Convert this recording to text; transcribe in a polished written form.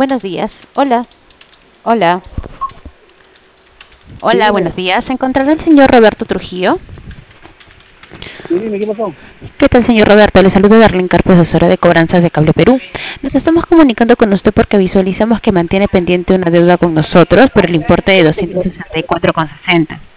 Buenos días. Hola. Hola. Sí, Hola, dime, buenos días. ¿Se encontrará el señor Roberto Trujillo? sí, dime, ¿qué pasó? ¿Qué tal, señor Roberto? Le saludo Darlene Carpe, asesora de cobranzas de Cable Perú. Nos estamos comunicando con usted porque visualizamos que mantiene pendiente una deuda con nosotros por el importe de 264,60.